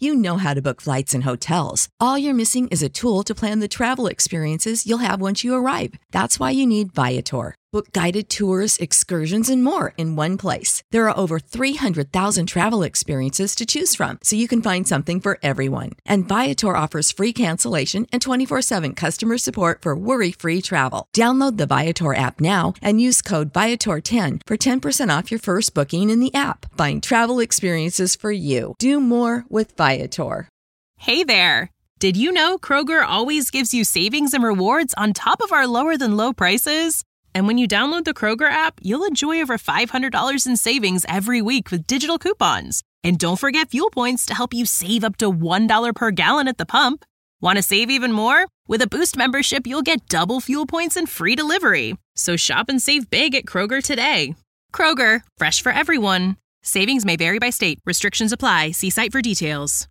You know how to book flights and hotels. All you're missing is a tool to plan the travel experiences you'll have once you arrive. That's why you need Viator. Book guided tours, excursions, and more in one place. There are over 300,000 travel experiences to choose from, so you can find something for everyone. And Viator offers free cancellation and 24/7 customer support for worry-free travel. Download the Viator app now and use code Viator10 for 10% off your first booking in the app. Find travel experiences for you. Do more with Viator. Hey there! Did you know Kroger always gives you savings and rewards on top of our lower-than-low prices? And when you download the Kroger app, you'll enjoy over $500 in savings every week with digital coupons. And don't forget fuel points to help you save up to $1 per gallon at the pump. Want to save even more? With a Boost membership, you'll get double fuel points and free delivery. So shop and save big at Kroger today. Kroger, fresh for everyone. Savings may vary by state. Restrictions apply. See site for details.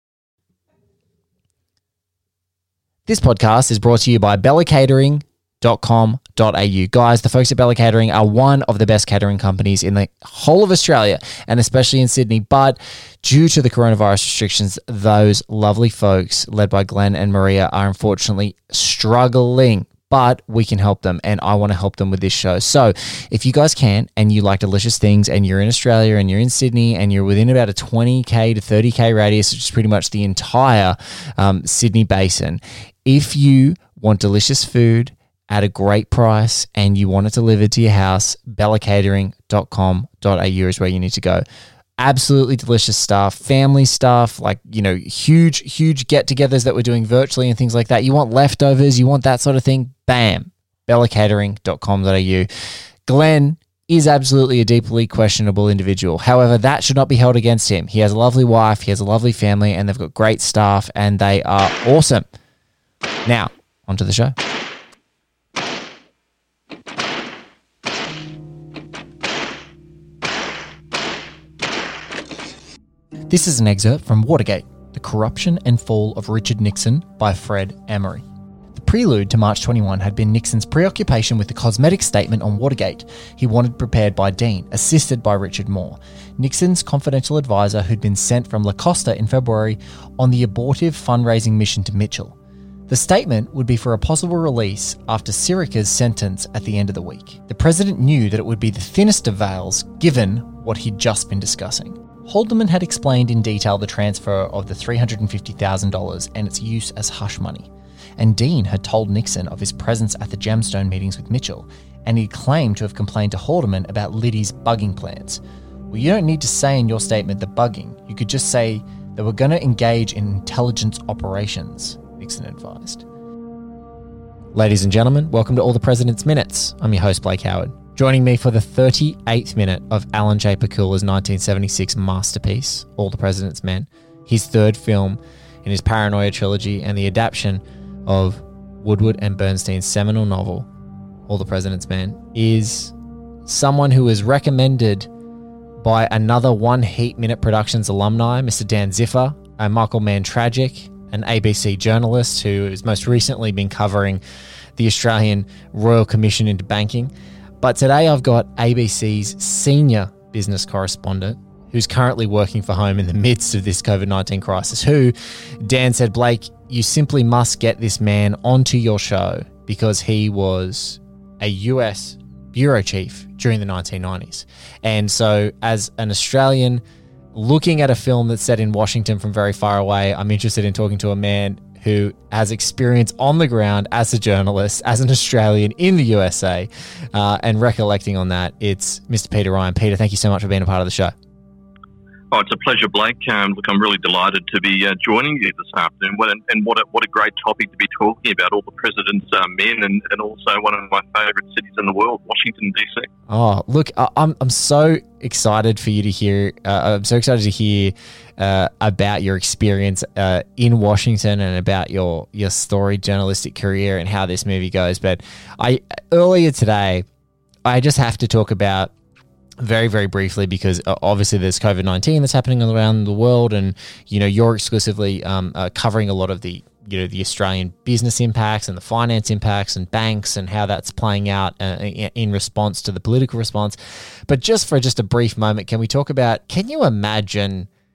This podcast is brought to you by BellaCatering.com.au. Guys, the folks at Bella Catering are one of the best catering companies in the whole of Australia and especially in Sydney. But due to the coronavirus restrictions, those lovely folks led by Glenn and Maria are unfortunately struggling. But we can help them, and I want to help them with this show. So if you guys can, and you like delicious things, and you're in Australia, and you're in Sydney, and you're within about a 20K to 30K radius, which is pretty much the entire Sydney basin, if you want delicious food at a great price, and you want it delivered to your house, BellaCatering.com.au is where you need to go. Absolutely delicious stuff, family stuff, like, you know, huge get-togethers that we're doing virtually and things like that. You want leftovers, you want that sort of thing, bam, BellaCatering.com.au. Glenn is absolutely a deeply questionable individual. However, that should not be held against him. He has a lovely wife, he has a lovely family, and they've got great staff, and they are awesome. Now, onto the show. This is an excerpt from Watergate, The Corruption and Fall of Richard Nixon by Fred Emery. The prelude to March 21 had been Nixon's preoccupation with the cosmetic statement on Watergate he wanted prepared by Dean, assisted by Richard Moore, Nixon's confidential advisor who'd been sent from La Costa in February on the abortive fundraising mission to Mitchell. The statement would be for a possible release after Sirica's sentence at the end of the week. The president knew that it would be the thinnest of veils given what he'd just been discussing. Haldeman had explained in detail the transfer of the $350,000 and its use as hush money. And Dean had told Nixon of his presence at the Gemstone meetings with Mitchell, and he claimed to have complained to Haldeman about Liddy's bugging plans. Well, you don't need to say in your statement the bugging. You could just say they were going to engage in intelligence operations, Nixon advised. Ladies and gentlemen, welcome to All the President's Minutes. I'm your host, Blake Howard. Joining me for the 38th minute of Alan J. Pakula's 1976 masterpiece, All the President's Men, his third film in his Paranoia trilogy and the adaptation of Woodward and Bernstein's seminal novel, All the President's Men, is someone who was recommended by another One Heat Minute Productions alumni, Mr. Dan Ziffer, a Michael Mann tragic, an ABC journalist who has most recently been covering the Australian Royal Commission into Banking. But today I've got ABC's senior business correspondent who's currently working from home in the midst of this COVID-19 crisis, who, Dan said, Blake, you simply must get this man onto your show because he was a US bureau chief during the 1990s. And so as an Australian looking at a film that's set in Washington from very far away, I'm interested in talking to a man who has experience on the ground as a journalist, as an Australian in the USA, and recollecting on that, it's Mr. Peter Ryan. Peter, thank you so much for being a part of the show. Oh, it's a pleasure, Blake. Look, I'm really delighted to be joining you this afternoon. What a great topic to be talking about, all the president's men, and also one of my favourite cities in the world, Washington, D.C. Oh, look, I'm so excited for you to hear. I'm so excited to hear about your experience in Washington and about your storied journalistic career and how this movie goes. But earlier today, I just have to talk about very, very briefly, because obviously there's COVID-19 that's happening around the world, and you're exclusively covering a lot of the the Australian business impacts and the finance impacts and banks and how that's playing out in response to the political response. But just for a brief moment, can we talk about? Can you imagine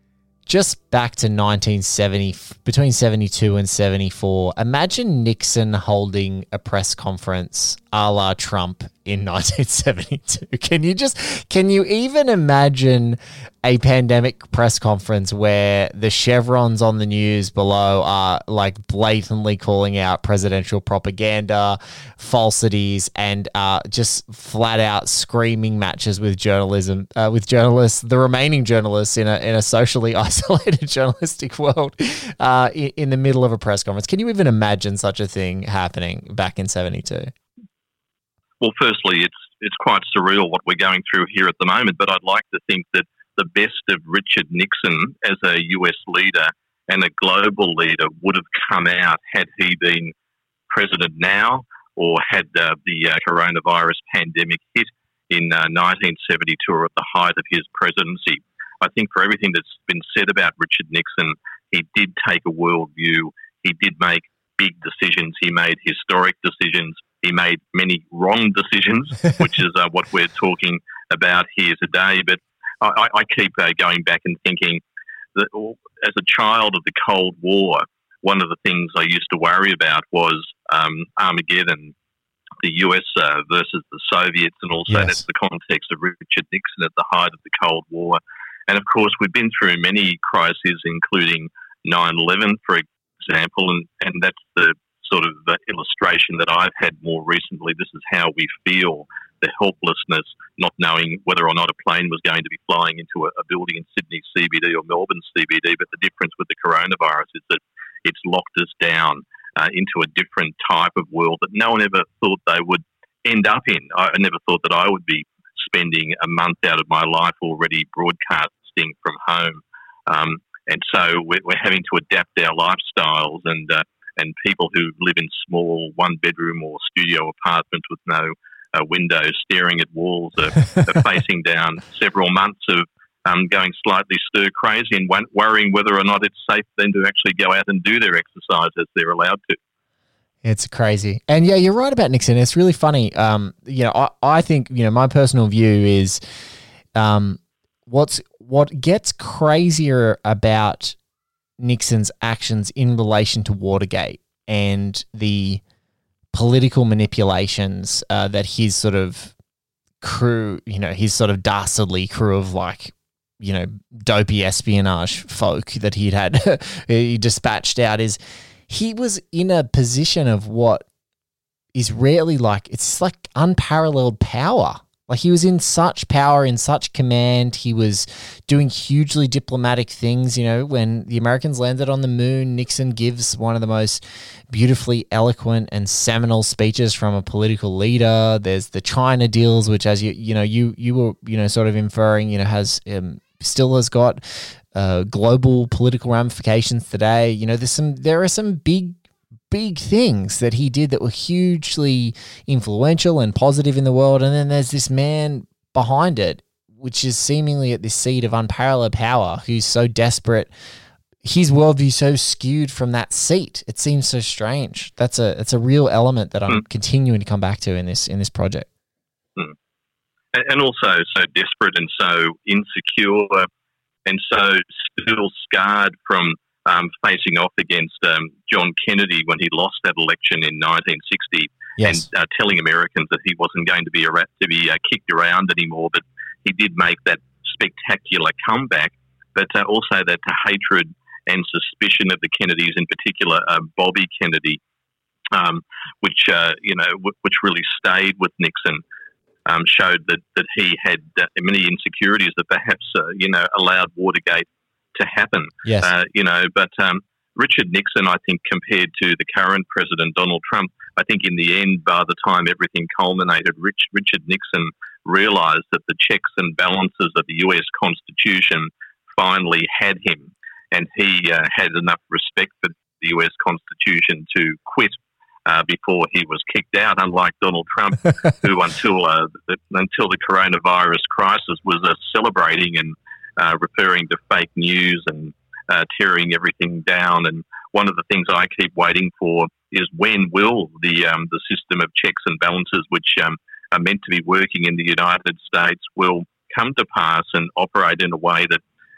just back to 1970, between 72 and 74, imagine Nixon holding a press conference a la Trump in 1972. Can you even imagine a pandemic press conference where the chevrons on the news below are like blatantly calling out presidential propaganda, falsities, and just flat out screaming matches with journalists, the remaining journalists in a socially isolated journalistic world in the middle of a press conference? Can you even imagine such a thing happening back in 72? Well, firstly, it's quite surreal what we're going through here at the moment, but I'd like to think that the best of Richard Nixon as a US leader and a global leader would have come out had he been president now, or had the coronavirus pandemic hit in 1972 or at the height of his presidency. I think for everything that's been said about Richard Nixon, he did take a world view. He did make big decisions. He made historic decisions. He made many wrong decisions, which is what we're talking about here today. But I keep going back and thinking that as a child of the Cold War, one of the things I used to worry about was Armageddon, the US versus the Soviets, and also that's the context of Richard Nixon at the height of the Cold War. And of course, we've been through many crises, including 9/11, for example, and that's the sort of illustration that I've had more recently. This is how we feel, the helplessness, not knowing whether or not a plane was going to be flying into a building in Sydney CBD or Melbourne CBD. But the difference with the coronavirus is that it's locked us down into a different type of world that no one ever thought they would end up in. I never thought that I would be spending a month out of my life already broadcasting from home. And so we're having to adapt our lifestyles, and people who live in small one-bedroom or studio apartments with no windows staring at walls are facing down several months of going slightly stir-crazy and worrying whether or not it's safe for them to actually go out and do their exercise as they're allowed to. It's crazy. And yeah, you're right about Nixon. It's really funny. I think, my personal view is what gets crazier about Nixon's actions in relation to Watergate and the political manipulations that his sort of crew, his sort of dastardly crew of dopey espionage folk that he dispatched out, is he was in a position of what is rarely it's like unparalleled power. Like, he was in such power, in such command. He was doing hugely diplomatic things. When the Americans landed on the moon, Nixon gives one of the most beautifully eloquent and seminal speeches from a political leader. There's the China deals, which, as you were sort of inferring, still has got global political ramifications today. There are some big things that he did that were hugely influential and positive in the world. And then there's this man behind it, which is seemingly at this seat of unparalleled power, who's so desperate, his worldview so skewed from that seat. It seems so strange. It's a real element that I'm continuing to come back to in this project. And also so desperate and so insecure and so still scarred from facing off against John Kennedy when he lost that election in 1960, and telling Americans that he wasn't going to be kicked around anymore. But he did make that spectacular comeback. But also that hatred and suspicion of the Kennedys, in particular Bobby Kennedy, which really stayed with Nixon, showed that he had many insecurities that perhaps allowed Watergate to happen. But Richard Nixon, I think, compared to the current president, Donald Trump, I think in the end, by the time everything culminated, Richard Nixon realised that the checks and balances of the US Constitution finally had him, and he had enough respect for the US Constitution to quit before he was kicked out, unlike Donald Trump, who until the coronavirus crisis was celebrating and referring to fake news and tearing everything down. And one of the things I keep waiting for is, when will the system of checks and balances, which are meant to be working in the United States, will come to pass and operate in a way that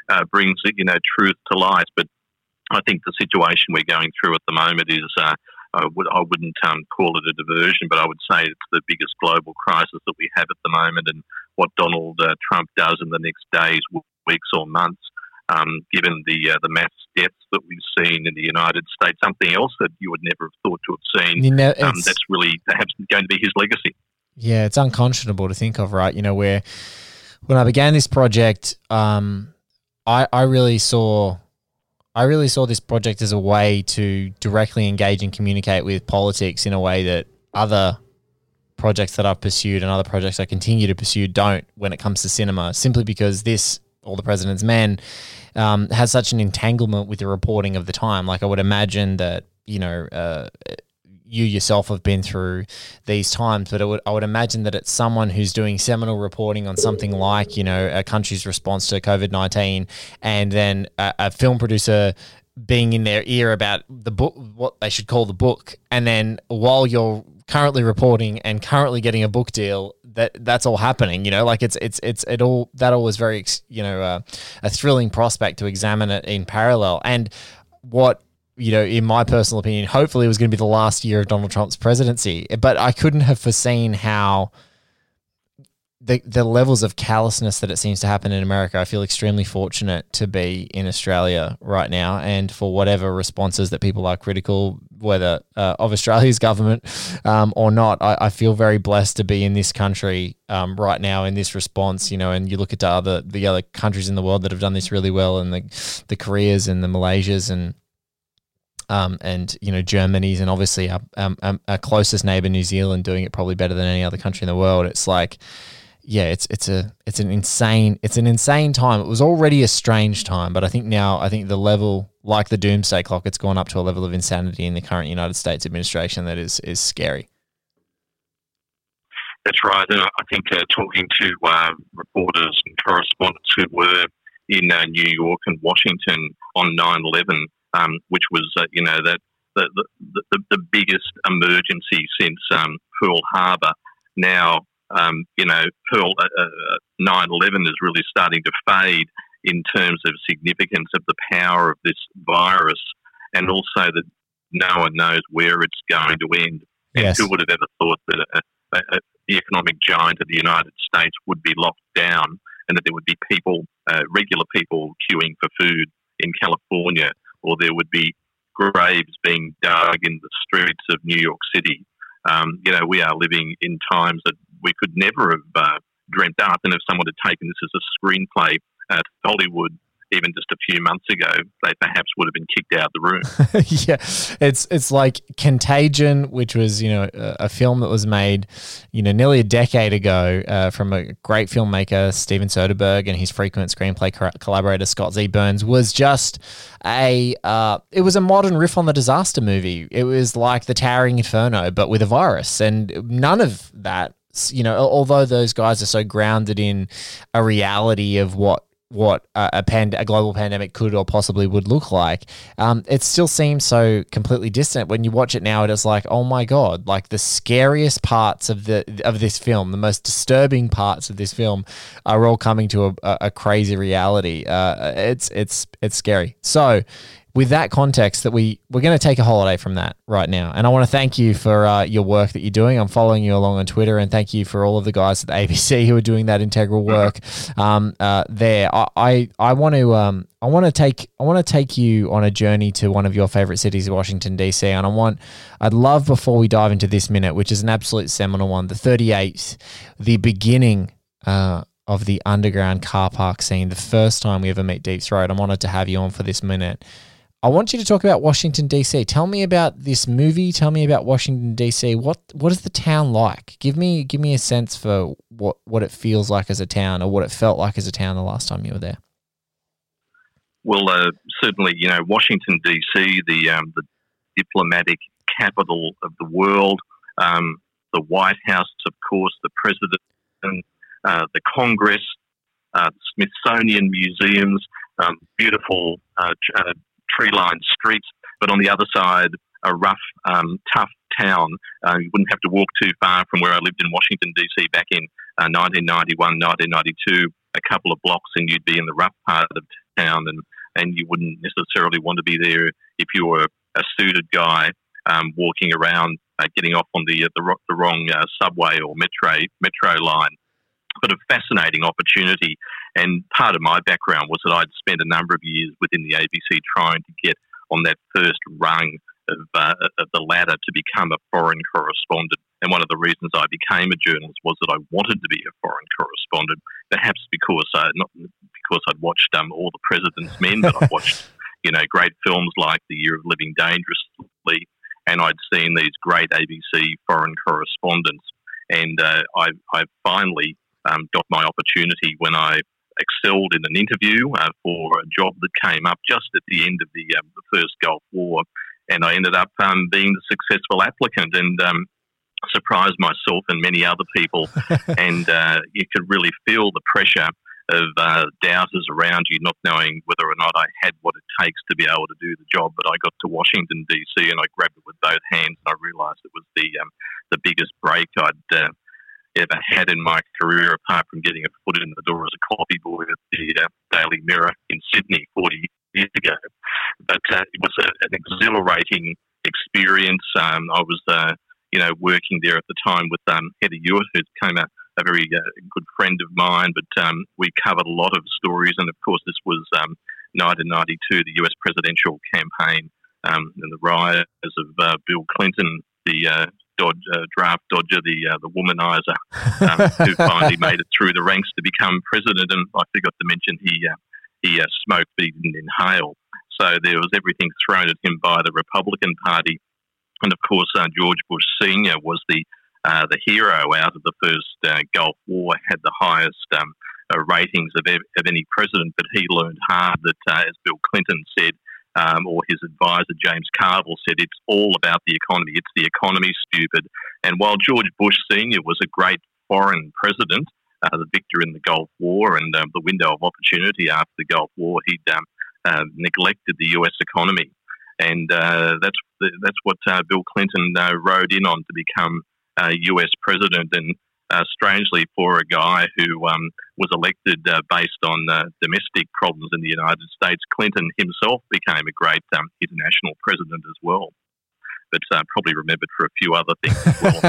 brings truth to light. But I think the situation we're going through at the moment is I wouldn't call it a diversion, but I would say it's the biggest global crisis that we have at the moment. And what Donald Trump does in the next days, weeks, or months, given the mass deaths that we've seen in the United States, something else that you would never have thought to have seen. That's really perhaps going to be his legacy. Yeah, it's unconscionable to think of, right? Where when I began this project, I really saw this project as a way to directly engage and communicate with politics in a way that other projects that I've pursued and other projects I continue to pursue don't when it comes to cinema, simply because this, All the President's Men, has such an entanglement with the reporting of the time. Like, I would imagine that, you yourself have been through these times, but I would imagine that it's someone who's doing seminal reporting on something like, a country's response to COVID-19, and then a film producer being in their ear about the book, what they should call the book, and then while you're currently reporting and currently getting a book deal, that's all happening. It all was very, a thrilling prospect to examine it in parallel. And what, in my personal opinion, hopefully it was going to be the last year of Donald Trump's presidency. But I couldn't have foreseen how the levels of callousness that it seems to happen in America. I feel extremely fortunate to be in Australia right now, and for whatever responses that people are critical, whether of Australia's government or not, I feel very blessed to be in this country right now in this response. And you look at the other countries in the world that have done this really well, and the Koreas and the Malaysias and Germany's, and obviously our closest neighbor, New Zealand, doing it probably better than any other country in the world. It's like, yeah, it's an insane time. It was already a strange time, but I think the level, like the doomsday clock, it's gone up to a level of insanity in the current United States administration that is scary. That's right. And I think talking to reporters and correspondents who were in New York and Washington on 9/11, which was the biggest emergency since Pearl Harbor. Now, 9/11 is really starting to fade in terms of significance of the power of this virus, and also that no one knows where it's going to end. Yes. And who would have ever thought that the economic giant of the United States would be locked down, and that there would be people, regular people, queuing for food in California, or there would be graves being dug in the streets of New York City. We are living in times that we could never have dreamt up. And if someone had taken this as a screenplay to Hollywood even just a few months ago, they perhaps would have been kicked out of the room. Yeah, it's like Contagion, which was a film that was made nearly a decade ago from a great filmmaker, Steven Soderbergh, and his frequent screenplay collaborator Scott Z. Burns, was just it was a modern riff on the disaster movie. It was like The Towering Inferno, but with a virus, and none of that. Although those guys are so grounded in a reality of what a global pandemic could or possibly would look like, it still seems so completely distant. When you watch it now, it is like, oh my God, like the scariest parts of this film, the most disturbing parts of this film are all coming to a crazy reality. It's scary. So with that context, that we're going to take a holiday from that right now. And I want to thank you for your work that you're doing. I'm following you along on Twitter, and thank you for all of the guys at the ABC who are doing that integral work there. I want to take you on a journey to one of your favorite cities, Washington, D.C. And I'd love, before we dive into this minute, which is an absolute seminal one, the 38th, the beginning of the underground car park scene, the first time we ever meet Deep Throat. I wanted to have you on for this minute. I want you to talk about Washington, D.C. Tell me about this movie. Tell me about Washington, D.C. What is the town like? Give me a sense for what it feels like as a town, or what it felt like as a town the last time you were there. Well, certainly, Washington, D.C., the diplomatic capital of the world, the White House, of course, the President, the Congress, Smithsonian museums, beautiful tree-lined streets, but on the other side, a rough, tough town. You wouldn't have to walk too far from where I lived in Washington, D.C. back in 1991, 1992, a couple of blocks, and you'd be in the rough part of town, and you wouldn't necessarily want to be there if you were a suited guy walking around, getting off on the wrong subway or metro line. But a fascinating opportunity, and part of my background was that I'd spent a number of years within the ABC trying to get on that first rung of the ladder to become a foreign correspondent. And one of the reasons I became a journalist was that I wanted to be a foreign correspondent, perhaps because not because I'd watched All the President's Men, but I'd watched great films like The Year of Living Dangerously, and I'd seen these great ABC foreign correspondents, and I finally got my opportunity when I excelled in an interview for a job that came up just at the end of the first Gulf War, and I ended up being the successful applicant and surprised myself and many other people. And you could really feel the pressure of doubters around you, not knowing whether or not I had what it takes to be able to do the job. But I got to Washington, D.C., and I grabbed it with both hands, and I realised it was the biggest break I'd ever had in my career, apart from getting a foot in the door as a copy boy at the Daily Mirror in Sydney 40 years ago. But it was an exhilarating experience. I was, working there at the time with Heather Hewitt, who became a very good friend of mine. But we covered a lot of stories, and of course, this was 1992, the US presidential campaign, and the rise of Bill Clinton, the draft dodger, the womanizer, who finally made it through the ranks to become president. And I forgot to mention he smoked, but he didn't inhale. So there was everything thrown at him by the Republican Party. And of course, George Bush Sr. was the hero out of the first Gulf War, had the highest ratings of any president. But he learned hard that, as Bill Clinton said, or his advisor James Carville said, it's all about the economy. It's the economy, stupid. And while George Bush Sr. was a great foreign president, the victor in the Gulf War and the window of opportunity after the Gulf War, he'd neglected the US economy. And that's what Bill Clinton rode in on to become US president. And strangely, for a guy who was elected based on domestic problems in the United States, Clinton himself became a great international president as well. But probably remembered for a few other things as well on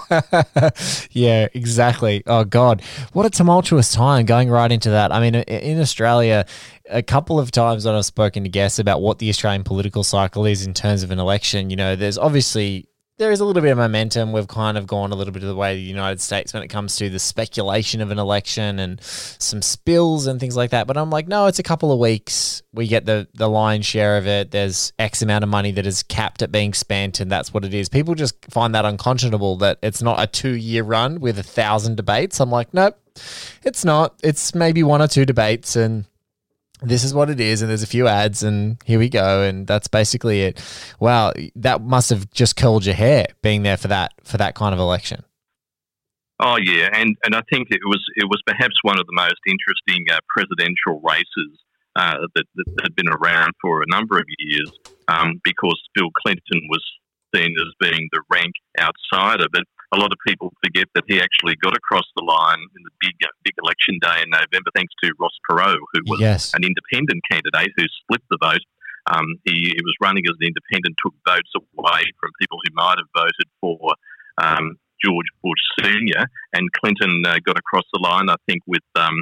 the sideline. Yeah, exactly. Oh, God. What a tumultuous time going right into that. I mean, in Australia, a couple of times when I've spoken to guests about what the Australian political cycle is in terms of an election, there's obviously... there is a little bit of momentum. We've kind of gone a little bit of the way of the United States when it comes to the speculation of an election and some spills and things like that. But I'm like, no, it's a couple of weeks. We get the lion's share of it. There's X amount of money that is capped at being spent, and that's what it is. People just find that unconscionable that it's not a 2-year run with 1,000 debates. I'm like, nope, it's not. It's maybe 1 or 2 debates, and this is what it is, and there's a few ads, and here we go, and that's basically it. Wow, that must have just curled your hair being there for that kind of election. Oh yeah, and I think it was perhaps one of the most interesting presidential races that had been around for a number of years, because Bill Clinton was seen as being the rank outsider, but a lot of people forget that he actually got across the line in the big election day in November, thanks to Ross Perot, who was an independent candidate who split the vote. He was running as an independent, took votes away from people who might have voted for George Bush Sr., and Clinton got across the line, I think, with 42%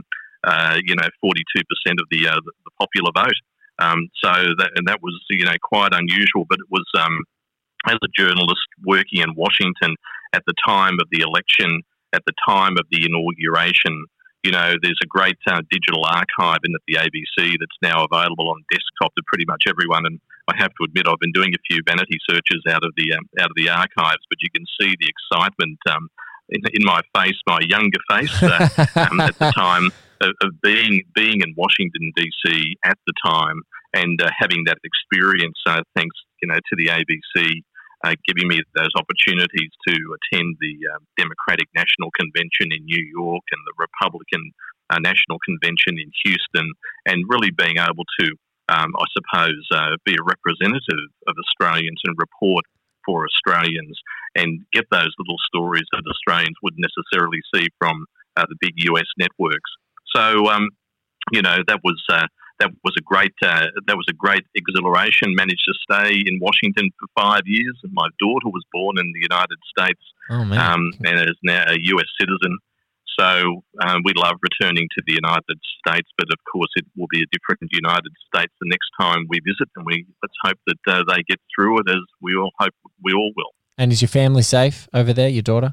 of the popular vote. So that was quite unusual, but it was as a journalist working in Washington at the time of the election, at the time of the inauguration, there's a great digital archive in at the ABC that's now available on desktop to pretty much everyone. And I have to admit, I've been doing a few vanity searches out of the archives, but you can see the excitement in my face, my younger face, at the time of being in Washington DC at the time, and having that experience. Thanks, to the ABC. Giving me those opportunities to attend the Democratic National Convention in New York and the Republican National Convention in Houston, and really being able to, I suppose, be a representative of Australians and report for Australians and get those little stories that Australians wouldn't necessarily see from the big US networks. So, that was that was a great exhilaration. Managed to stay in Washington for 5 years, and my daughter was born in the United States, and is now a US citizen. So we love returning to the United States, but of course it will be a different United States the next time we visit, and let's hope that they get through it, as we all hope we all will. And is your family safe over there, your daughter?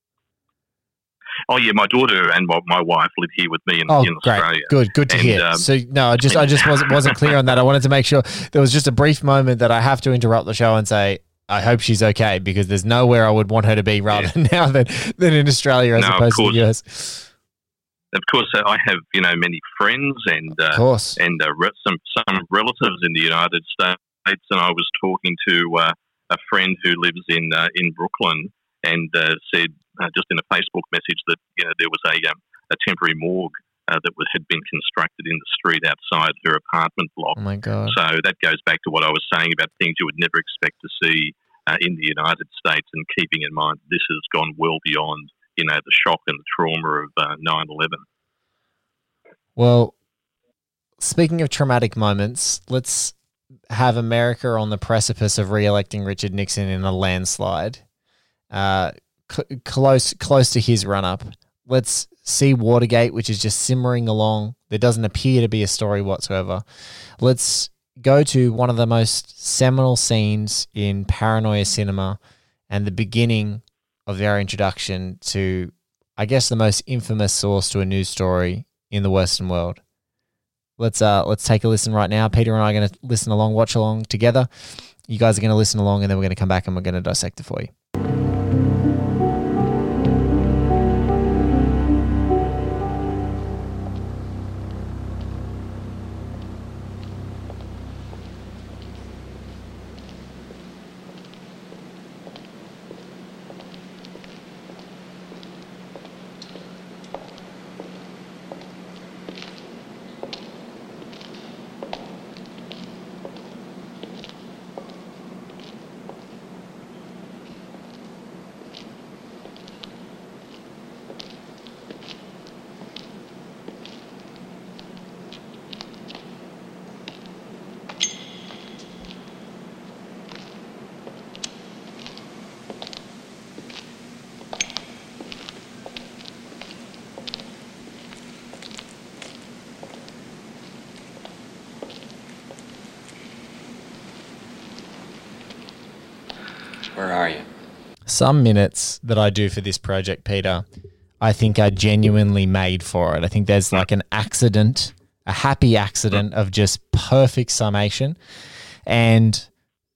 Oh yeah, my daughter and my wife live here with me in Australia. Good to hear. So no, I just wasn't clear on that. I wanted to make sure. There was just a brief moment that I have to interrupt the show and say, I hope she's okay, because there's nowhere I would want her to be rather now than in Australia as opposed to the US. Of course, I have many friends and some relatives in the United States, and I was talking to a friend who lives in Brooklyn, and said just in a Facebook message that there was a temporary morgue that had been constructed in the street outside her apartment block. Oh my God! So that goes back to what I was saying about things you would never expect to see in the United States, and keeping in mind this has gone well beyond the shock and the trauma of 9/11. Well, speaking of traumatic moments, let's have America on the precipice of re-electing Richard Nixon in a landslide, close to his run-up. Let's see Watergate, which is just simmering along. There doesn't appear to be a story whatsoever. Let's go to one of the most seminal scenes in paranoia cinema and the beginning of our introduction to, I guess, the most infamous source to a news story in the Western world. Let's take a listen right now. Peter and I are going to listen along, watch along together. You guys are going to listen along, and then we're going to come back and we're going to dissect it for you. Where are you? Some minutes that I do for this project, Peter, I think are genuinely made for it. I think there's like an accident, a happy accident of just perfect summation. And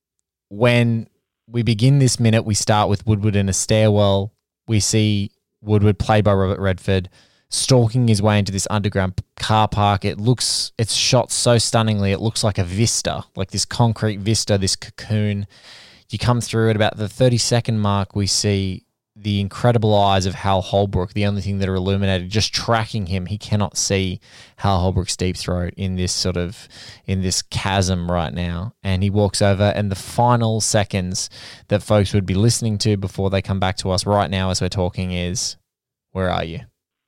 when we begin this minute, we start with Woodward in a stairwell. We see Woodward, played by Robert Redford, stalking his way into this underground car park. It's shot so stunningly. It looks like a vista, like this concrete vista, this cocoon. You come through at about the 30-second mark, we see the incredible eyes of Hal Holbrook, the only thing that are illuminated, just tracking him. He cannot see Hal Holbrook's deep throat in this chasm right now. And he walks over, and the final seconds that folks would be listening to before they come back to us right now as we're talking is, where are you?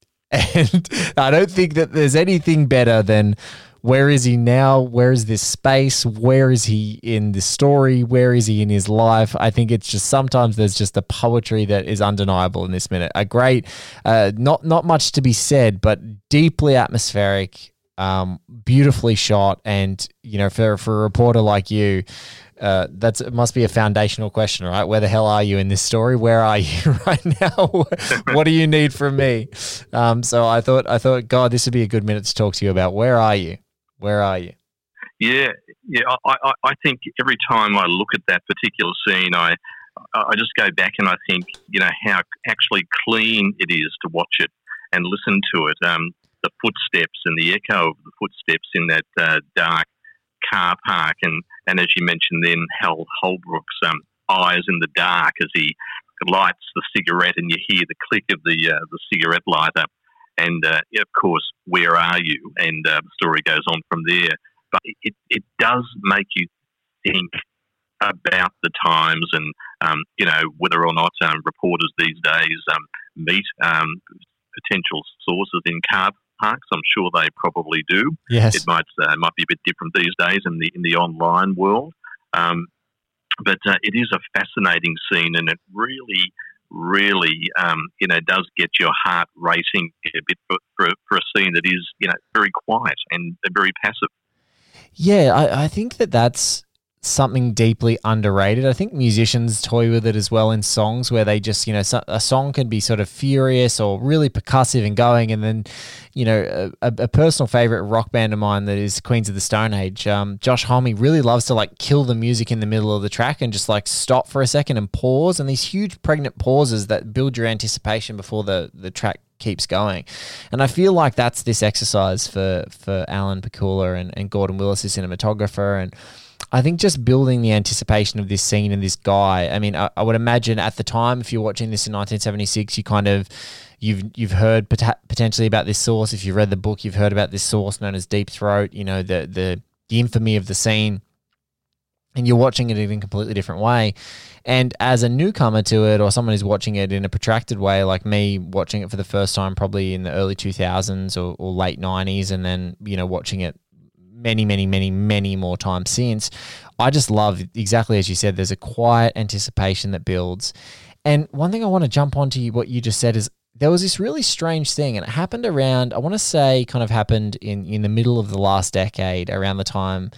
And I don't think that there's anything better than, where is he now? Where is this space? Where is he in the story? Where is he in his life? I think it's just, sometimes there's just the poetry that is undeniable in this minute. A great, not much to be said, but deeply atmospheric, beautifully shot. And, for a reporter like you, it must be a foundational question, right? Where the hell are you in this story? Where are you right now? What do you need from me? So I thought, God, this would be a good minute to talk to you about. Where are you? Where are you? Yeah. I think every time I look at that particular scene, I just go back and I think, how actually clean it is to watch it and listen to it. The footsteps and the echo of the footsteps in that dark car park, and as you mentioned then, Hal Holbrook's eyes in the dark as he lights the cigarette, and you hear the click of the cigarette lighter. And, of course, where are you? And the story goes on from there. But it does make you think about the times and, whether or not reporters these days meet potential sources in car parks. I'm sure they probably do. Yes. It might be a bit different these days in the online world. But it is a fascinating scene, and it really, really, does get your heart racing a bit for a scene that is, very quiet and very passive. Yeah, I think that's something deeply underrated. I think musicians toy with it as well in songs where they just, a song can be sort of furious or really percussive and going, and then, a personal favorite rock band of mine that is Queens of the Stone Age, Josh Homme really loves to like kill the music in the middle of the track and just like stop for a second and pause, and these huge pregnant pauses that build your anticipation before the track keeps going. And I feel like that's this exercise for Alan Pakula and Gordon Willis, the cinematographer, and I think just building the anticipation of this scene and this guy. I mean, I would imagine at the time, if you're watching this in 1976, you've heard potentially about this source. If you've read the book, you've heard about this source known as Deep Throat. The infamy of the scene, and you're watching it in a completely different way. And as a newcomer to it, or someone who's watching it in a protracted way, like me watching it for the first time probably in the early 2000s or late 90s, and then watching it many, many, many, many more times since, I just love, exactly as you said, there's a quiet anticipation that builds. And one thing I want to jump onto what you just said is there was this really strange thing, and it happened around, I want to say kind of happened in the middle of the last decade, around the time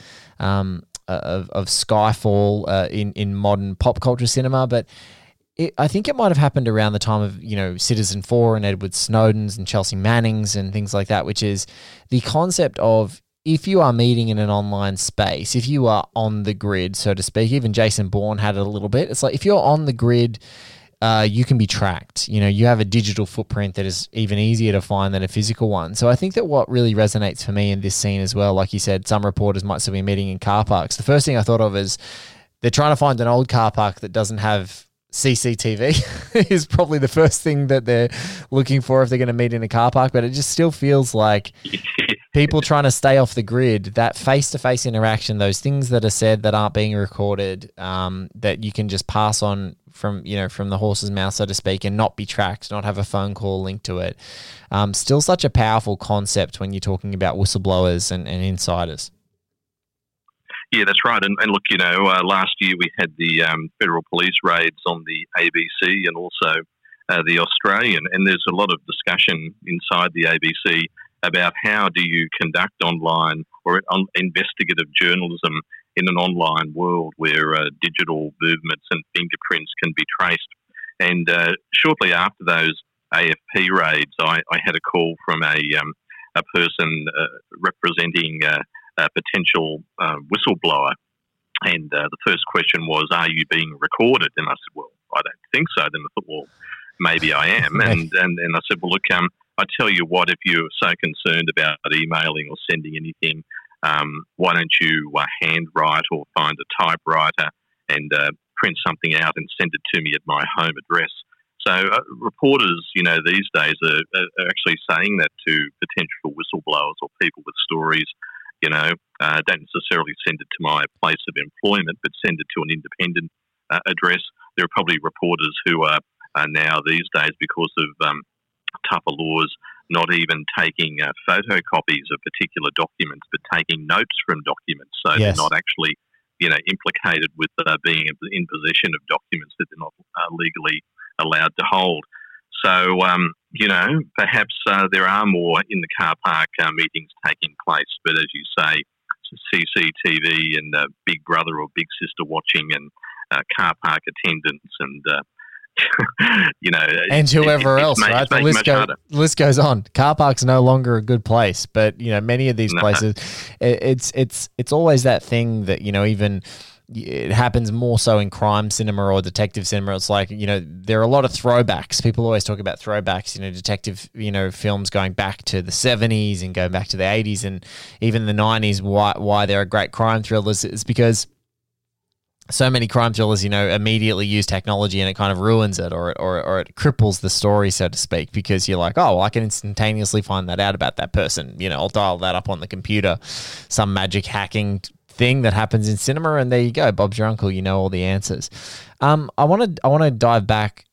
of Skyfall in modern pop culture cinema, but I think it might have happened around the time of, Citizen4 and Edward Snowden's and Chelsea Manning's and things like that, which is the concept of, if you are meeting in an online space, if you are on the grid, so to speak, even Jason Bourne had it a little bit. It's like if you're on the grid, you can be tracked. You have a digital footprint that is even easier to find than a physical one. So I think that what really resonates for me in this scene as well, like you said, some reporters might still be meeting in car parks. The first thing I thought of is they're trying to find an old car park that doesn't have CCTV is probably the first thing that they're looking for if they're going to meet in a car park. But it just still feels like people trying to stay off the grid, that face-to-face interaction, those things that are said that aren't being recorded, that you can just pass on from the horse's mouth, so to speak, and not be tracked, not have a phone call linked to it. Still such a powerful concept when you're talking about whistleblowers and insiders. Yeah, that's right. And look, last year we had the federal police raids on the ABC and also the Australian, and there's a lot of discussion inside the ABC about how do you conduct online or investigative journalism in an online world where digital movements and fingerprints can be traced. And shortly after those AFP raids, I had a call from a person representing a potential whistleblower. And the first question was, are you being recorded? And I said, well, I don't think so. Then I thought, well, maybe I am. And I said, well, look, I tell you what, if you're so concerned about emailing or sending anything, why don't you handwrite or find a typewriter and print something out and send it to me at my home address? So reporters, these days are actually saying that to potential whistleblowers or people with stories. Don't necessarily send it to my place of employment, but send it to an independent address. There are probably reporters who are now these days, because of tougher laws, not even taking photocopies of particular documents, but taking notes from documents. So Yes. They're not actually, implicated with being in possession of documents that they're not legally allowed to hold. So, perhaps there are more in the car park meetings taking place, but as you say, CCTV and Big Brother or Big Sister watching and car park attendants and, and whoever else, right? The list goes on. Car park's no longer a good place, but many of these places, it's always that thing that even it happens more so in crime cinema or detective cinema. It's like there are a lot of throwbacks. People always talk about throwbacks. Detective films going back to the 70s and going back to the 80s and even the 90s. Why they're great crime thrillers is because so many crime thrillers, immediately use technology and it kind of ruins it or it cripples the story, so to speak, because you're like, oh, well, I can instantaneously find that out about that person. I'll dial that up on the computer, some magic hacking thing that happens in cinema, and there you go. Bob's your uncle. All the answers. I want to dive back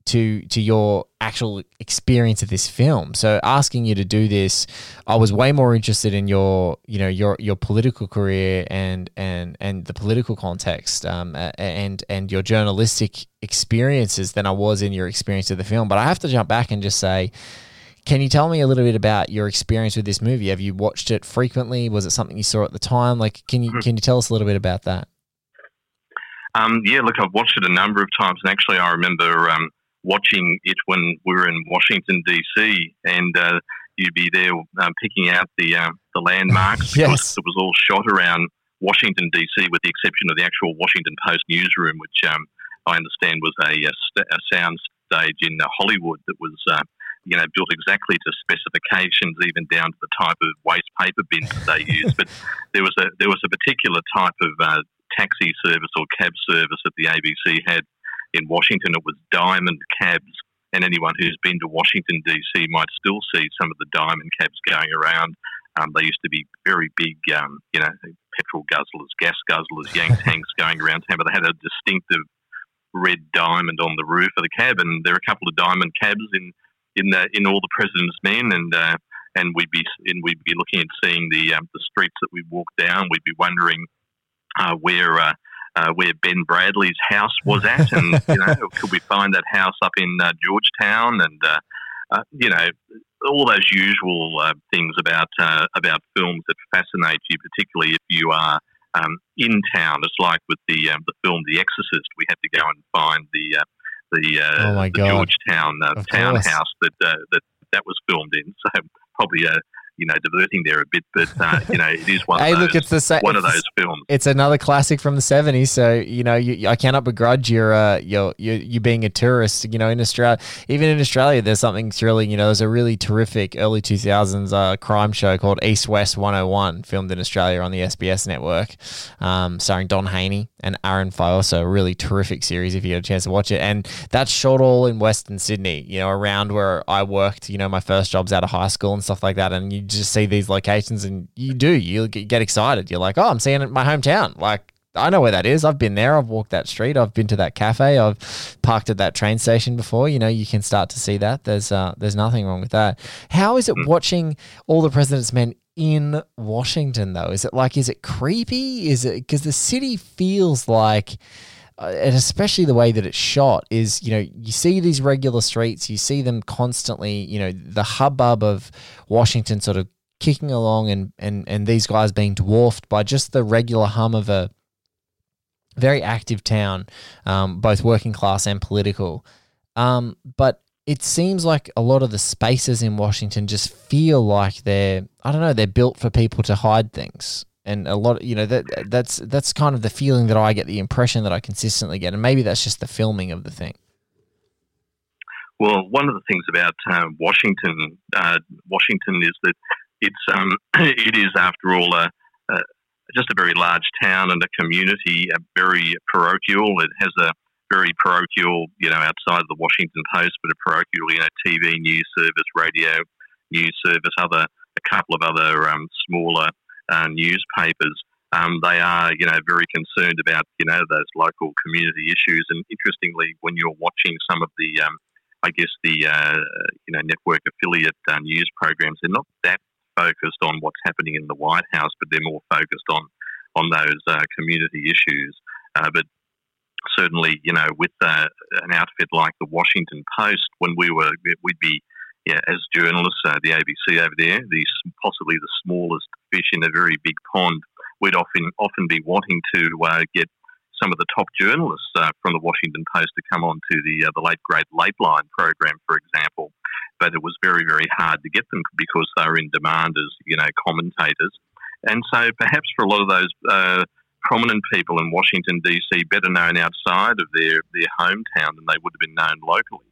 to your actual experience of this film. So asking you to do this, I was way more interested in your political career and the political context and your journalistic experiences than I was in your experience of the film. But I have to jump back and just say, can you tell me a little bit about your experience with this movie? Have you watched it frequently? Was it something you saw at the time? Like, can you tell us a little bit about that? Yeah, look, I've watched it a number of times, and actually I remember watching it when we were in Washington, D.C., and you'd be there picking out the landmarks. Yes. Because it was all shot around Washington, D.C., with the exception of the actual Washington Post newsroom, which I understand was a sound stage in Hollywood that was built exactly to specifications, even down to the type of waste paper bins that they used. But there was a particular type of taxi service or cab service that the ABC had in Washington. It was Diamond cabs, and anyone who's been to Washington, D.C. might still see some of the Diamond cabs going around. They used to be very big, petrol guzzlers, gas guzzlers, Yang Tanks going around town, but they had a distinctive red diamond on the roof of the cab, and there are a couple of Diamond cabs in All the President's Men, and we'd be looking at seeing the streets that we walked down. We'd be wondering where Ben Bradley's house was at, and could we find that house up in Georgetown, and all those usual things about films that fascinate you, particularly if you are in town. It's like with the film The Exorcist. We had to go and find the Georgetown townhouse that was filmed in. So probably diverting there a bit, but it is one. Hey, of those, look, it's the same. One of those films. It's another classic from the 70s. So I cannot begrudge you being a tourist. In Australia, even in Australia, there's something thrilling. There's a really terrific early 2000s crime show called East West 101, filmed in Australia on the SBS network, starring Don Haney and Aaron Fioso. A really terrific series if you get a chance to watch it. And that's shot all in Western Sydney. Around where I worked. My first jobs out of high school and stuff like that. And you just see these locations and you get excited. You're like, oh, I'm seeing it in my hometown. Like, I know where that is. I've been there. I've walked that street. I've been to that cafe. I've parked at that train station before. You can start to see that. There's nothing wrong with that. How is it watching All the President's Men in Washington, though? Is it creepy? Is it because the city feels like, and especially the way that it's shot is, you see these regular streets, you see them constantly, the hubbub of Washington sort of kicking along and these guys being dwarfed by just the regular hum of a very active town, both working class and political. But it seems like a lot of the spaces in Washington just feel like they're built for people to hide things. And a lot, that's kind of the feeling that I get, the impression that I consistently get, and maybe that's just the filming of the thing. Well, one of the things about Washington is that it is, after all, just a very large town and a community, very parochial. It has a very parochial, outside of the Washington Post, but a parochial, TV news service, radio news service, a couple of other smaller newspapers. They are, very concerned about, those local community issues. And interestingly, when you're watching some of the, network affiliate news programs, they're not that focused on what's happening in the White House, but they're more focused on those community issues. But certainly, with an outfit like the Washington Post, when we'd be, as journalists, the ABC over there, possibly the smallest fish in a very big pond, we'd often be wanting to get some of the top journalists from the Washington Post to come on to the late great Late Line program, for example. But it was very, very hard to get them because they were in demand as commentators. And so perhaps for a lot of those prominent people in Washington DC, better known outside of their hometown than they would have been known locally.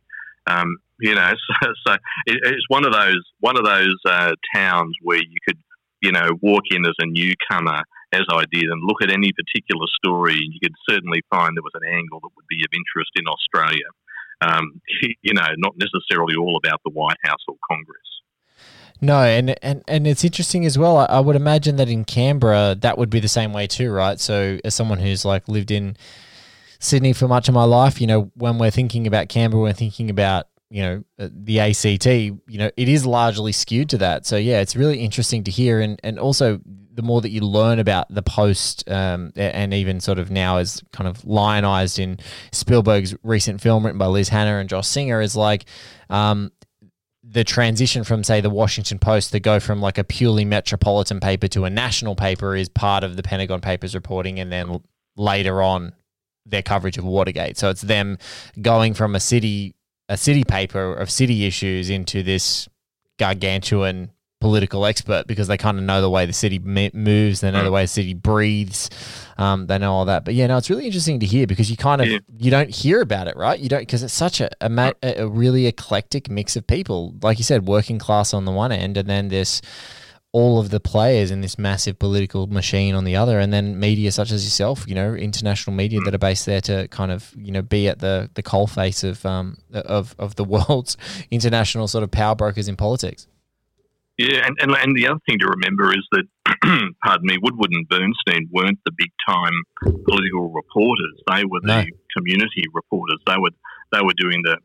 So it's one of those towns where you could, walk in as a newcomer, as I did, and look at any particular story, and you could certainly find there was an angle that would be of interest in Australia. Not necessarily all about the White House or Congress. No, and it's interesting as well. I would imagine that in Canberra, that would be the same way too, right? So as someone who's lived in Sydney for much of my life. When we're thinking about Canberra, we're thinking about, the ACT, it is largely skewed to that. So yeah, it's really interesting to hear. And also the more that you learn about the post, and even sort of now is kind of lionized in Spielberg's recent film written by Liz Hanna and Josh Singer, is like, the transition from, say, the Washington Post to go from like a purely metropolitan paper to a national paper is part of the Pentagon Papers reporting, and then later on their coverage of Watergate. So it's them going from a city paper of city issues into this gargantuan political expert, because they kind of know the way the city moves, they know the way the city breathes, they know all that. But yeah, no, it's really interesting to hear, because you kind of you don't hear about it, right? You don't, because it's such a really eclectic mix of people, like you said, working class on the one end, and then this all of the players in this massive political machine on the other, and then media such as yourself, international media that are based there to kind of, be at the coalface of the world's international sort of power brokers in politics. Yeah, and the other thing to remember is that, pardon me, Woodward and Bernstein weren't the big time political reporters. They were the community reporters. They were doing the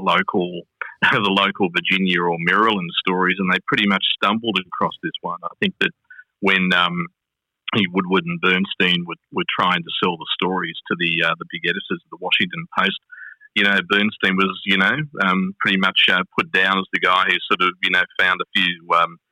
local Virginia or Maryland stories, and they pretty much stumbled across this one. I think that when Woodward and Bernstein were trying to sell the stories to the big editors of the Washington Post, Bernstein was pretty much put down as the guy who sort of found a few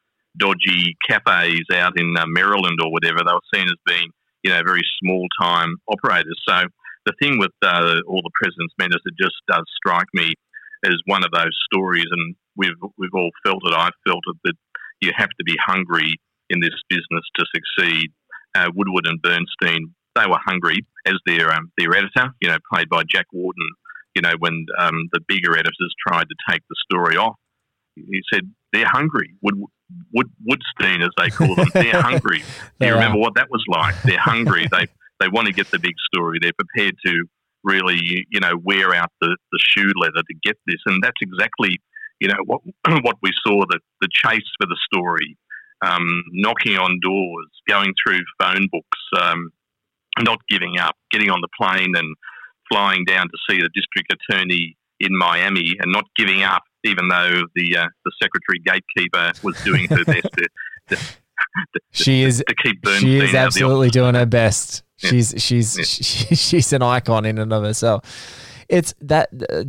dodgy cafes out in Maryland or whatever. They were seen as being very small time operators. So the thing with All the President's Men is, it just does strike me as one of those stories, and we've all felt it. I've felt it, that you have to be hungry in this business to succeed. Woodward and Bernstein, they were hungry, as their editor, played by Jack Warden. When the bigger editors tried to take the story off, he said they're hungry. Woodstein, as they call them, they're hungry. You remember what that was like? They're hungry. They want to get the big story. They're prepared to really, wear out the shoe leather to get this. And that's exactly, what we saw, the chase for the story, knocking on doors, going through phone books, not giving up, getting on the plane and flying down to see the district attorney in Miami, and not giving up, even though the secretary gatekeeper was doing her best to she is keep Bernstein. She is absolutely doing her best. Yeah. She's an icon in and of herself. It's that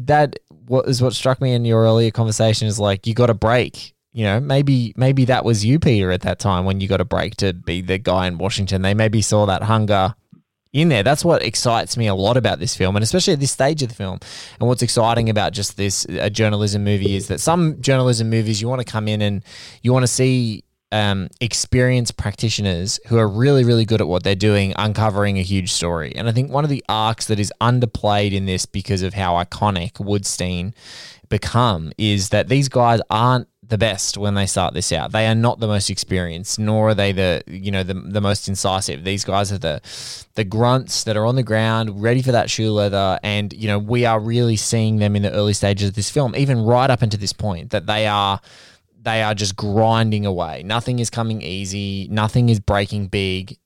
what struck me in your earlier conversation is, like, you got a break. Maybe that was you, Peter, at that time when you got a break to be the guy in Washington. They maybe saw that hunger in there. That's what excites me a lot about this film, and especially at this stage of the film. And what's exciting about just this journalism movie is that some journalism movies, you want to come in and you want to see experienced practitioners who are really, really good at what they're doing, uncovering a huge story. And I think one of the arcs that is underplayed in this, because of how iconic Woodstein become, is that these guys aren't the best when they start this out. They are not the most experienced, nor are they the most incisive. These guys are the grunts that are on the ground, ready for that shoe leather. And, we are really seeing them in the early stages of this film, even right up until this point, that they are just grinding away. Nothing is coming easy. Nothing is breaking big,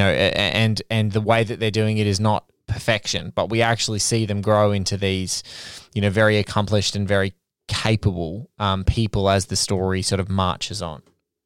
and the way that they're doing it is not perfection, but we actually see them grow into these, very accomplished and very capable people as the story sort of marches on.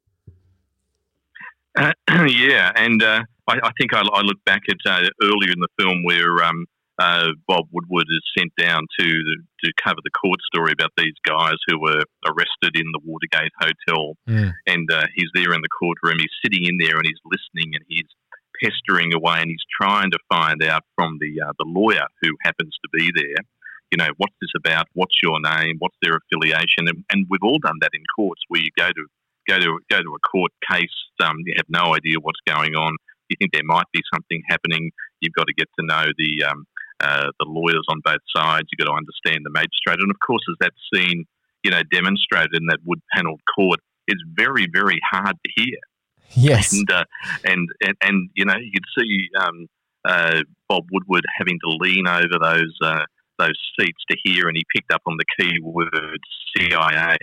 Yeah, and I think I look back at earlier in the film where Bob Woodward is sent down to cover the court story about these guys who were arrested in the Watergate Hotel, and he's there in the courtroom. He's sitting in there and he's listening and he's pestering away, and he's trying to find out from the lawyer who happens to be there, what's this about? What's your name? What's their affiliation? And we've all done that in courts, where you go to a court case, you have no idea what's going on. You think there might be something happening. You've got to get to know the lawyers on both sides. You've got to understand the magistrate. And of course, as that scene, demonstrated in that wood-panelled court, it's very, very hard to hear. Yes. And you could see Bob Woodward having to lean over those seats to hear, and he picked up on the key word CIA.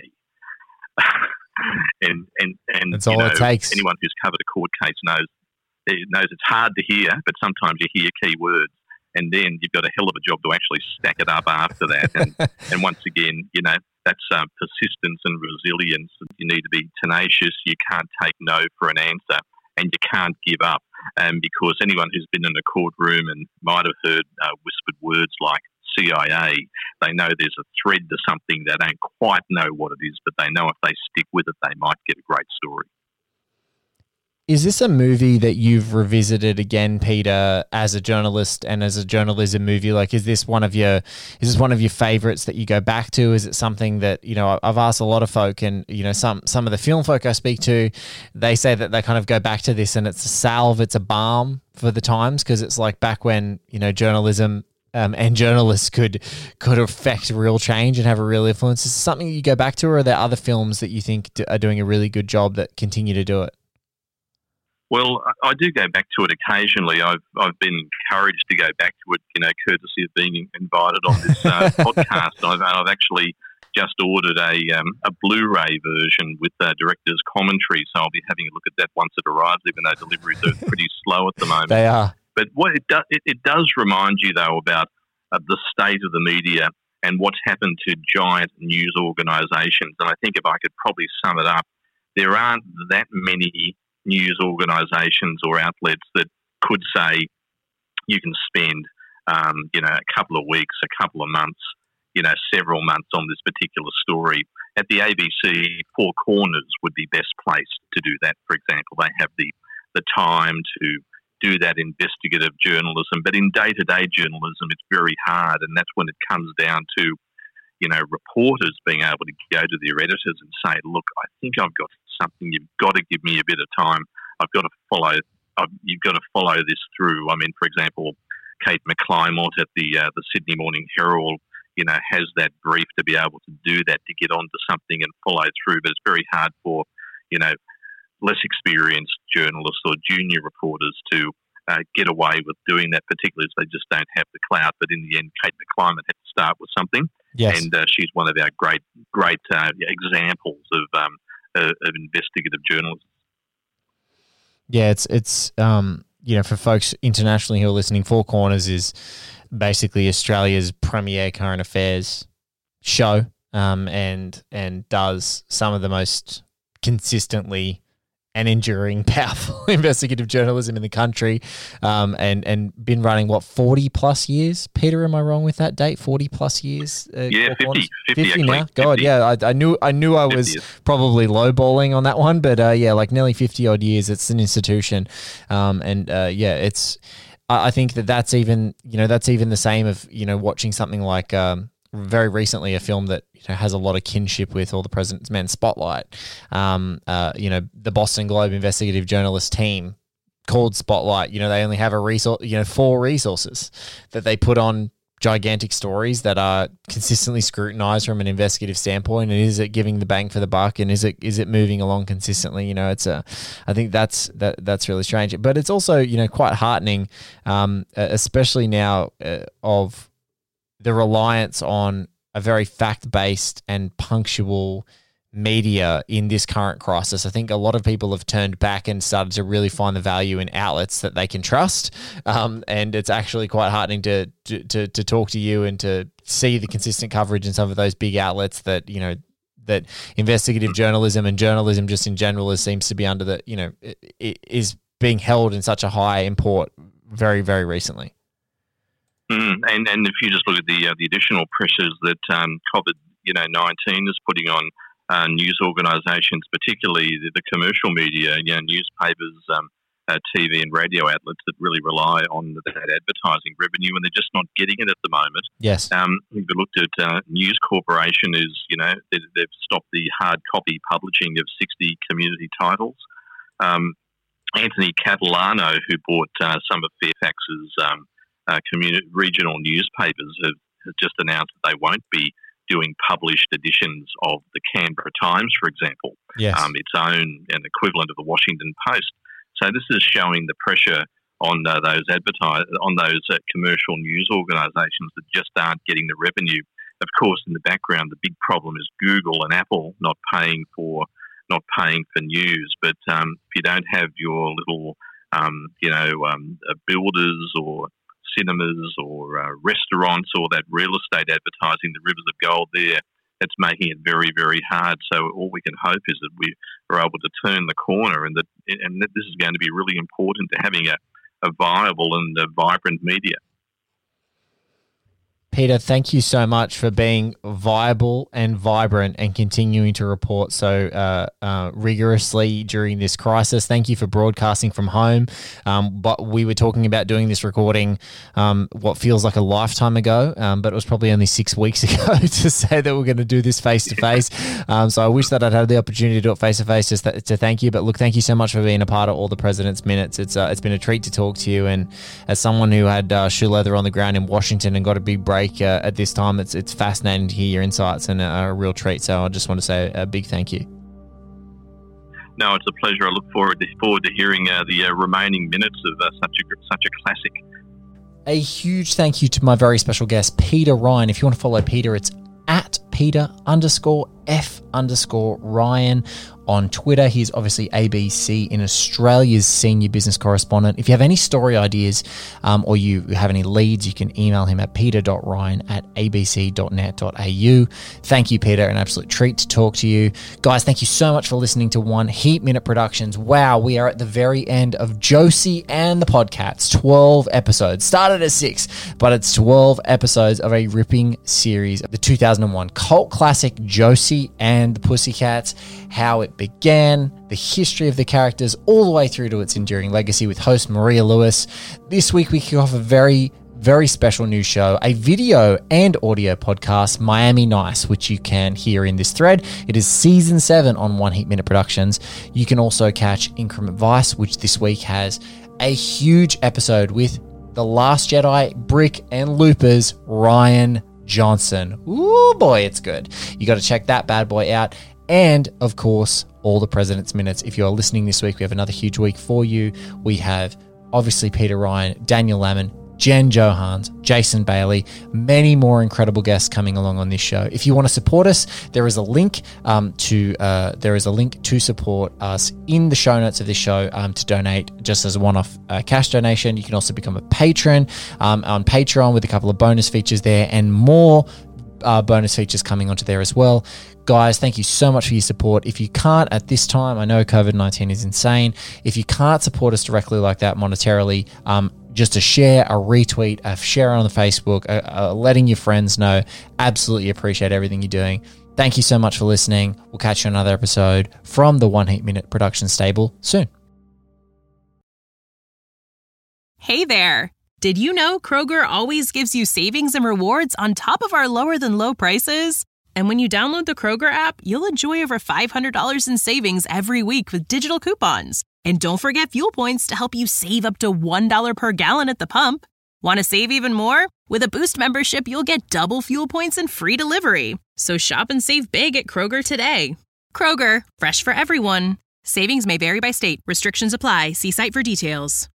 and that's all it takes. Anyone who's covered a court case knows it's hard to hear, but sometimes you hear key words. and then you've got a hell of a job to actually stack it up after that. And once again, that's persistence and resilience. You need to be tenacious. You can't take no for an answer, and you can't give up. Because anyone who's been in a courtroom and might have heard whispered words like CIA, they know there's a thread to something. They don't quite know what it is, but they know if they stick with it, they might get a great story. Is this a movie that you've revisited again, Peter, as a journalist and as a journalism movie? Like, is this one of your favorites that you go back to? Is it something that, I've asked a lot of folk, and, some of the film folk I speak to, they say that they kind of go back to this and it's a salve, it's a balm for the times, because it's like back when, journalism and journalists could affect real change and have a real influence. Is it something that you go back to, or are there other films that you think are doing a really good job that continue to do it? Well, I do go back to it occasionally. I've been encouraged to go back to it, courtesy of being invited on this podcast. I've actually just ordered a Blu-ray version with director's commentary, so I'll be having a look at that once it arrives, even though deliveries are pretty slow at the moment. They are. But what it does remind you, though, about the state of the media and what's happened to giant news organisations. And I think if I could probably sum it up, there aren't that many news organisations or outlets that could say you can spend, a couple of weeks, a couple of months, several months on this particular story. At the ABC, Four Corners would be best placed to do that, for example. They have the time to do that investigative journalism. But in day-to-day journalism, it's very hard, and that's when it comes down to, reporters being able to go to their editors and say, look, I think I've got something. You've got to give me a bit of time. You've got to follow this through. I mean, for example, Kate McClymont at the Sydney Morning Herald, has that brief to be able to do that, to get onto something and follow through. But it's very hard for, less experienced journalists or junior reporters to get away with doing that, particularly as they just don't have the clout. But in the end, Kate McClymont had to start with something. Yes. And she's one of our great examples of investigative journalism. Yeah, it's for folks internationally who are listening, Four Corners is basically Australia's premier current affairs show, and does some of the most consistently and enduring, powerful investigative journalism in the country, and been running, 40 plus years? Peter, am I wrong with that date? 40 plus years? Yeah, 50 now. 50. God, yeah, I knew I was probably lowballing on that one, but nearly 50 odd years. It's an institution, it's. I think that's even the same of watching something like very recently a film that has a lot of kinship with All the President's Men, Spotlight. The Boston Globe investigative journalist team called Spotlight. They only have 4 resources that they put on gigantic stories that are consistently scrutinized from an investigative standpoint. And is it giving the bang for the buck? And is it moving along consistently? I think that's really strange. But it's also quite heartening, especially now of the reliance on a very fact-based and punctual media in this current crisis. I think a lot of people have turned back and started to really find the value in outlets that they can trust. And it's actually quite heartening to talk to you and to see the consistent coverage in some of those big outlets that, that investigative journalism and journalism just in general seems to be under it is being held in such a high import very, very recently. And if you just look at the additional pressures that COVID-19 is putting on news organisations, particularly the commercial media, newspapers, TV and radio outlets that really rely on that advertising revenue, and they're just not getting it at the moment. Yes. If you looked at News Corporation, they've stopped the hard copy publishing of 60 community titles. Anthony Catalano, who bought some of Fairfax's regional newspapers, have just announced that they won't be doing published editions of the Canberra Times, for example, yes. Its own and equivalent of the Washington Post. So this is showing the pressure on those commercial news organisations that just aren't getting the revenue. Of course, in the background, the big problem is Google and Apple not paying for news. But if you don't have your little builders or cinemas or restaurants or that real estate advertising, the rivers of gold there, it's making it very, very hard. So all we can hope is that we are able to turn the corner, and that this is going to be really important to having a viable and a vibrant media. Peter, thank you so much for being viable and vibrant and continuing to report so rigorously during this crisis. Thank you for broadcasting from home. But we were talking about doing this recording what feels like a lifetime ago, but it was probably only 6 weeks ago to say that we're going to do this face-to-face. So I wish that I'd had the opportunity to do it face-to-face just to thank you. But look, thank you so much for being a part of all the President's Minutes. It's been a treat to talk to you. And as someone who had shoe leather on the ground in Washington and got a big break at this time, it's fascinating to hear your insights and a real treat. So I just want to say a big thank you. No, it's a pleasure. I look forward to hearing the remaining minutes of such a classic. A huge thank you to my very special guest, Peter Ryan. If you want to follow Peter, it's at Peter_F_Ryan on Twitter. He's obviously ABC in Australia's senior business correspondent. If you have any story ideas or you have any leads, you can email him at peter.ryan@abc.net.au. Thank you, Peter. An absolute treat to talk to you. Guys, thank you so much for listening to One Heat Minute Productions. Wow, we are at the very end of Josie and the Podcasts. 12 episodes. Started at 6, but it's 12 episodes of a ripping series of the 2001 cult classic Josie and the Pussycats, how it began, the history of the characters, all the way through to its enduring legacy with host Maria Lewis. This week we kick off a very, very special new show, a video and audio podcast, Miami Nice, which you can hear in this thread. It is season 7 on One Heat Minute Productions. You can also catch Increment Vice, which this week has a huge episode with The Last Jedi, Brick and Loopers, Rian Johnson. Ooh, boy, it's good. You got to check that bad boy out. And, of course, all the President's Minutes. If you are listening this week, we have another huge week for you. We have, obviously, Peter Ryan, Daniel Lamon, Jen Johans, Jason Bailey, many more incredible guests coming along on this show. If you want to support us, there is a link to support us in the show notes of this show to donate just as a one-off cash donation. You can also become a patron on Patreon with a couple of bonus features there and more bonus features coming onto there as well. Guys, thank you so much for your support. If you can't at this time, I know COVID-19 is insane. If you can't support us directly like that monetarily, just a share, a retweet, a share on the Facebook, letting your friends know. Absolutely appreciate everything you're doing. Thank you so much for listening. We'll catch you on another episode from the One Heat Minute production stable soon. Hey there. Did you know Kroger always gives you savings and rewards on top of our lower than low prices? And when you download the Kroger app, you'll enjoy over $500 in savings every week with digital coupons. And don't forget fuel points to help you save up to $1 per gallon at the pump. Want to save even more? With a Boost membership, you'll get double fuel points and free delivery. So shop and save big at Kroger today. Kroger, fresh for everyone. Savings may vary by state. Restrictions apply. See site for details.